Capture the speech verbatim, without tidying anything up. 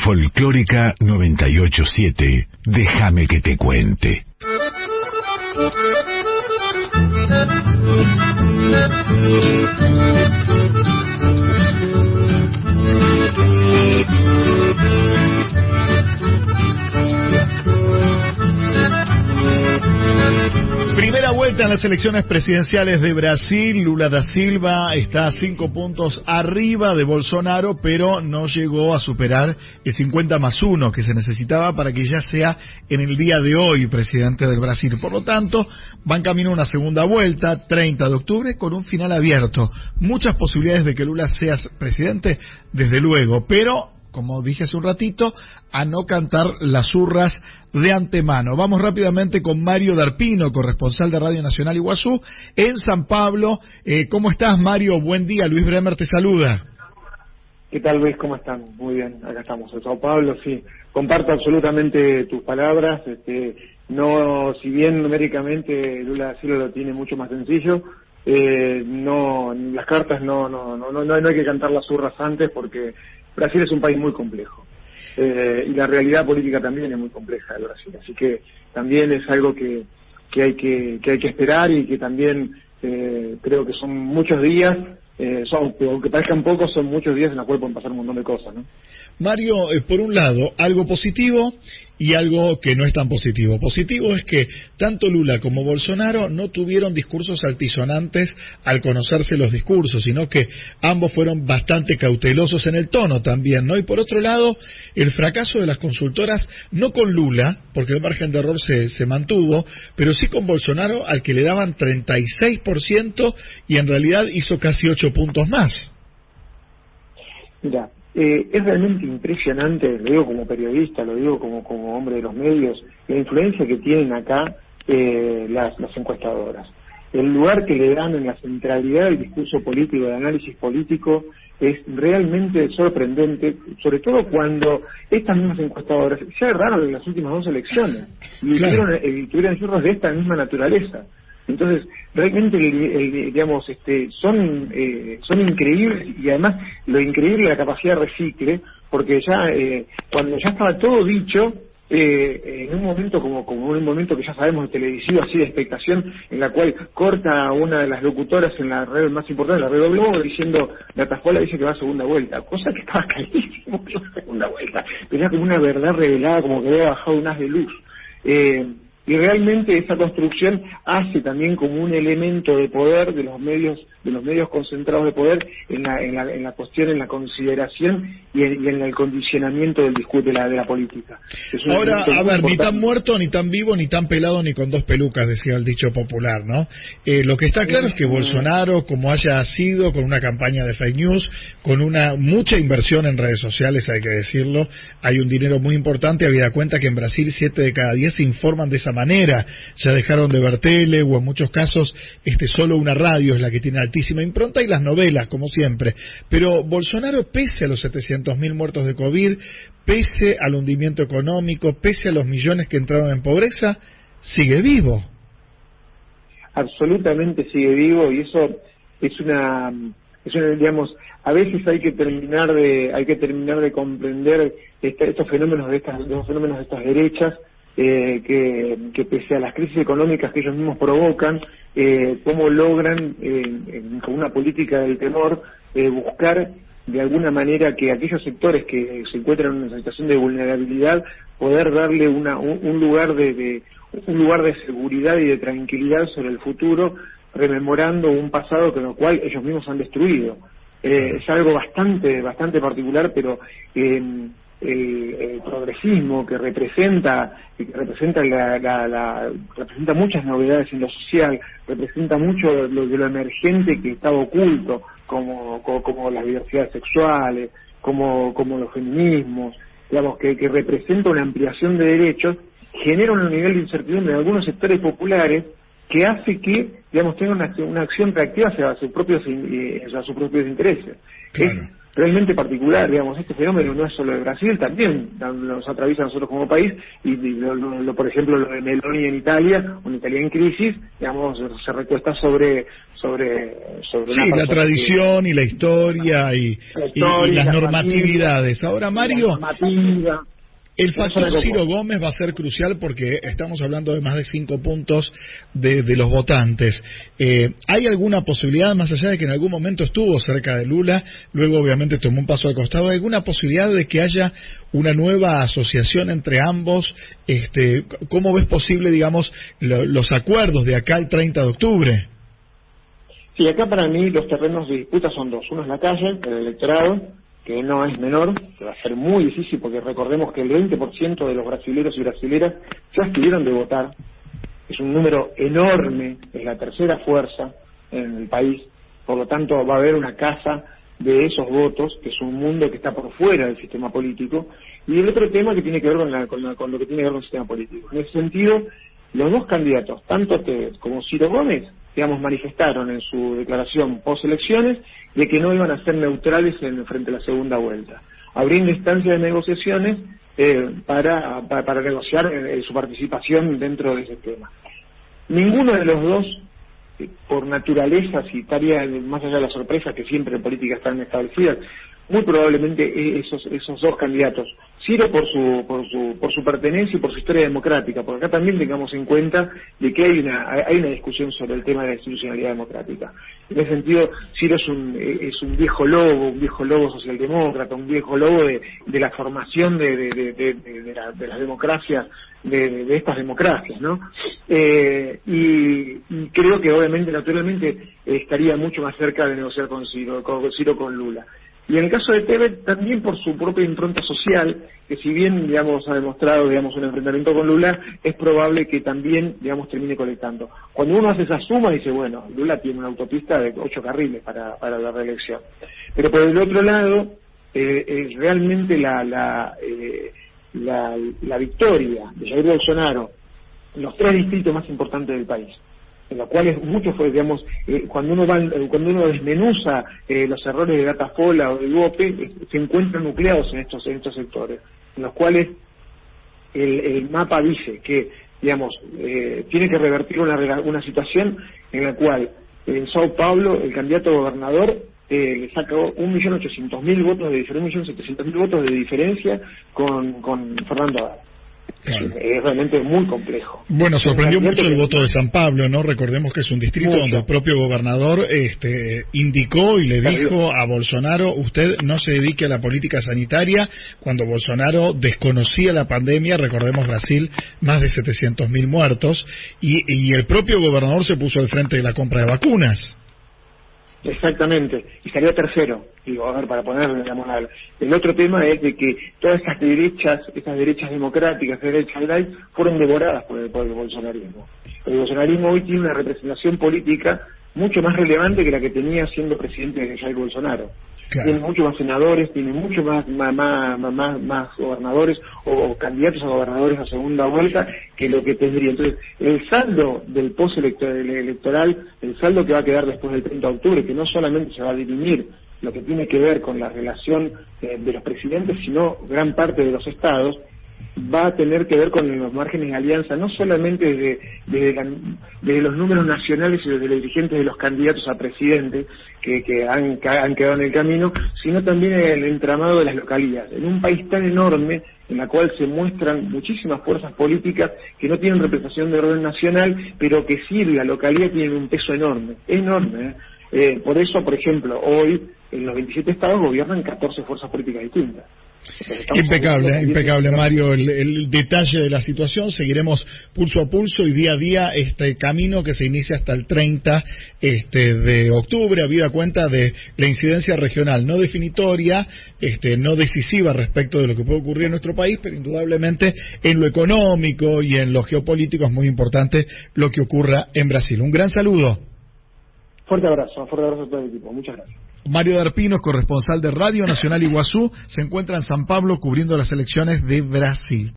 Folclórica noventa y ocho siete, déjame que te cuente. Primera vuelta en las elecciones presidenciales de Brasil. Lula da Silva está a cinco puntos arriba de Bolsonaro, pero no llegó a superar el cincuenta más uno que se necesitaba para que ya sea en el día de hoy presidente del Brasil. Por lo tanto, van camino a una segunda vuelta, treinta de octubre, con un final abierto. Muchas posibilidades de que Lula sea presidente, desde luego, pero, como dije hace un ratito, a no cantar las urras de antemano. Vamos rápidamente con Mario Darpino, corresponsal de Radio Nacional Iguazú, en San Pablo. Eh, ¿Cómo estás, Mario? Buen día, Luis Bremer te saluda. ¿Qué tal, Luis? ¿Cómo están? Muy bien, acá estamos en Sao Paulo, sí. Comparto absolutamente tus palabras. Este, no, si bien numéricamente Lula da Silva lo tiene mucho más sencillo, eh, no, las cartas no, no, no, no, no hay que cantar las urras antes, porque Brasil es un país muy complejo. Eh, y la realidad política también es muy compleja de Brasil, así que también es algo que, que hay que, que hay que esperar, y que también eh, creo que son muchos días, eh, son, aunque parezcan pocos, son muchos días en los cuales pueden pasar un montón de cosas, ¿no? Mario, eh, por un lado, algo positivo y algo que no es tan positivo. Positivo es que tanto Lula como Bolsonaro no tuvieron discursos altisonantes al conocerse los discursos, sino que ambos fueron bastante cautelosos en el tono también, ¿no? Y por otro lado, el fracaso de las consultoras, no con Lula, porque el margen de error se, se mantuvo, pero sí con Bolsonaro, al que le daban treinta y seis por ciento y en realidad hizo casi ocho puntos más. Mira, Eh, es realmente impresionante, lo digo como periodista, lo digo como, como hombre de los medios, la influencia que tienen acá eh, las, las encuestadoras. El lugar que le dan en la centralidad del discurso político, del análisis político, es realmente sorprendente, sobre todo cuando estas mismas encuestadoras se agarraron en las últimas dos elecciones y claro. tuvieron, eh, tuvieron churros de esta misma naturaleza. Entonces, realmente, el, el, digamos, este, son eh, son increíbles, y además lo increíble es la capacidad de recicle, porque ya eh, cuando ya estaba todo dicho, eh, en un momento como como un momento que ya sabemos televisivo, así de expectación, en la cual corta una de las locutoras en la red más importante, la red O Globo, diciendo, la Tajuela dice que va a segunda vuelta, cosa que estaba clarísimo que va a segunda vuelta, pero era como una verdad revelada, como que había bajado un haz de luz. Eh, Y realmente esa construcción hace también como un elemento de poder de los medios, de los medios concentrados de poder en la, en la, en la cuestión, en la consideración y en, y en el condicionamiento del discurso de la, de la política. Ahora, a ver, importante. Ni tan muerto, ni tan vivo, ni tan pelado, ni con dos pelucas, decía el dicho popular, ¿no? Eh, lo que está claro es que Bolsonaro, como haya sido, con una campaña de fake news, con una mucha inversión en redes sociales, hay que decirlo, hay un dinero muy importante, habida cuenta que en Brasil siete de cada diez se informan de esa manera, ya dejaron de ver tele, o en muchos casos este solo una radio es la que tiene altísima impronta, y las novelas, como siempre. Pero Bolsonaro, pese a los setecientos mil muertos de COVID, pese al hundimiento económico, pese a los millones que entraron en pobreza, sigue vivo. Absolutamente sigue vivo, y eso es una, es una, digamos, a veces hay que terminar de, hay que terminar de comprender esta, estos fenómenos de estas, estos fenómenos de estas derechas. Eh, que, que pese a las crisis económicas que ellos mismos provocan, eh, cómo logran, eh, en, con una política del temor, eh, buscar de alguna manera que aquellos sectores que se encuentran en una situación de vulnerabilidad, poder darle una, un, un lugar de, de un lugar de seguridad y de tranquilidad sobre el futuro, rememorando un pasado con lo cual ellos mismos han destruido. Eh, es algo bastante bastante particular, pero eh, El, el progresismo que representa que representa la, la, la representa muchas novedades en lo social, representa mucho lo, de lo emergente que estaba oculto, como como, como las diversidades sexuales, como como los feminismos, digamos, que, que representa una ampliación de derechos, genera un nivel de incertidumbre en algunos sectores populares que hace que, digamos, tenga una, una acción reactiva hacia sus propios eh, hacia sus propios intereses. Claro. Es realmente particular, digamos, este fenómeno no es solo de Brasil, también nos atraviesa a nosotros como país, y, y lo, lo, por ejemplo lo de Meloni en Italia, una Italia en crisis, digamos, se recuesta sobre sobre sobre sí, la tradición que, y la historia y, la historia, y, y las la normatividades. Familia, ahora, Mario, normativa. El factor Ciro Gómez va a ser crucial porque estamos hablando de más de cinco puntos de, de los votantes. Eh, ¿Hay alguna posibilidad, más allá de que en algún momento estuvo cerca de Lula, luego obviamente tomó un paso al costado, ¿hay alguna posibilidad de que haya una nueva asociación entre ambos? Este, ¿Cómo ves posible, digamos, lo, los acuerdos de acá al treinta de octubre? Sí, acá para mí los terrenos de disputa son dos. Uno es la calle, el electorado, que no es menor, que va a ser muy difícil porque recordemos que el veinte por ciento de los brasileros y brasileras ya estuvieron de votar. Es un número enorme, es la tercera fuerza en el país, por lo tanto va a haber una casa de esos votos, que es un mundo que está por fuera del sistema político, y el otro tema que tiene que ver con, la, con, la, con lo que tiene que ver con el sistema político. En ese sentido, los dos candidatos, tanto Tevez como Ciro Gómez, digamos, manifestaron en su declaración post-elecciones de que no iban a ser neutrales en frente a la segunda vuelta, abriendo instancias de negociaciones eh, para, para, para negociar eh, su participación dentro de ese tema. Ninguno de los dos, eh, por naturaleza, si estaría más allá de la sorpresa que siempre en política están establecidas, muy probablemente esos esos dos candidatos, Ciro por su por su por su pertenencia y por su historia democrática, porque acá también tengamos en cuenta de que hay una hay una discusión sobre el tema de la institucionalidad democrática. En ese sentido, Ciro es un es un viejo lobo, un viejo lobo socialdemócrata, un viejo lobo de, de la formación de de, de, de, de, de, la, de las democracias, de, de, de estas democracias, ¿no? Eh, y, y creo que obviamente, naturalmente, eh, estaría mucho más cerca de negociar con Ciro, con Ciro con Lula. Y en el caso de Tevez, también por su propia impronta social, que si bien, digamos, ha demostrado, digamos, un enfrentamiento con Lula, es probable que también, digamos, termine colectando. Cuando uno hace esa suma, dice, bueno, Lula tiene una autopista de ocho carriles para, para la reelección. Pero por el otro lado, eh, eh, realmente la, la, eh, la, la victoria de Jair Bolsonaro en los tres distritos más importantes del país, en los cuales muchos fue, digamos, eh, cuando uno va, cuando uno desmenuza eh, los errores de Datafola o de Ibope, eh, se encuentran nucleados en estos en estos sectores, en los cuales el, el mapa dice que, digamos, eh, tiene que revertir una una situación en la cual en Sao Paulo el candidato a gobernador eh, le sacó un millón ochocientos mil votos de diferencia, un millón setecientos mil votos de diferencia con con Fernando Haddad. Claro. Es realmente muy complejo. Bueno, sorprendió mucho el voto de San Pablo, ¿no? Recordemos que es un distrito mucho. donde el propio gobernador este, indicó y le dijo a Bolsonaro, usted no se dedique a la política sanitaria, cuando Bolsonaro desconocía la pandemia. Recordemos Brasil, más de setecientos mil muertos, y, y el propio gobernador se puso al frente de la compra de vacunas. Exactamente, y salió tercero. Digo, a ver, para poner, digamos, al... el otro tema es de que todas estas derechas, estas derechas democráticas, derechas light, fueron devoradas por el, por el bolsonarismo. El bolsonarismo hoy tiene una representación política mucho más relevante que la que tenía siendo presidente de Jair Bolsonaro. Claro. Tiene muchos más senadores, tiene mucho más más, más más más gobernadores o candidatos a gobernadores a segunda vuelta que lo que tendría. Entonces, el saldo del post electoral, el saldo que va a quedar después del treinta de octubre, que no solamente se va a dirimir lo que tiene que ver con la relación eh, de los presidentes, sino gran parte de los estados, va a tener que ver con los márgenes de alianza, no solamente desde, desde, la, desde los números nacionales y desde los dirigentes de los candidatos a presidente que, que, han, que han quedado en el camino, sino también el entramado de las localidades. En un país tan enorme, en la cual se muestran muchísimas fuerzas políticas que no tienen representación de orden nacional, pero que sí la localidad tiene un peso enorme, enorme. ¿eh? Eh, por eso, por ejemplo, hoy en los veintisiete estados gobiernan catorce fuerzas políticas distintas. Impecable, impecable, Mario, el, el detalle de la situación. Seguiremos pulso a pulso y día a día este camino que se inicia hasta el treinta este, de octubre, habida cuenta de la incidencia regional, no definitoria, este, no decisiva respecto de lo que puede ocurrir en nuestro país, pero indudablemente en lo económico y en lo geopolítico es muy importante lo que ocurra en Brasil. Un gran saludo. Fuerte abrazo, fuerte abrazo a todo el equipo. Muchas gracias. Mario Darpino, corresponsal de Radio Nacional Iguazú, se encuentra en San Pablo cubriendo las elecciones de Brasil.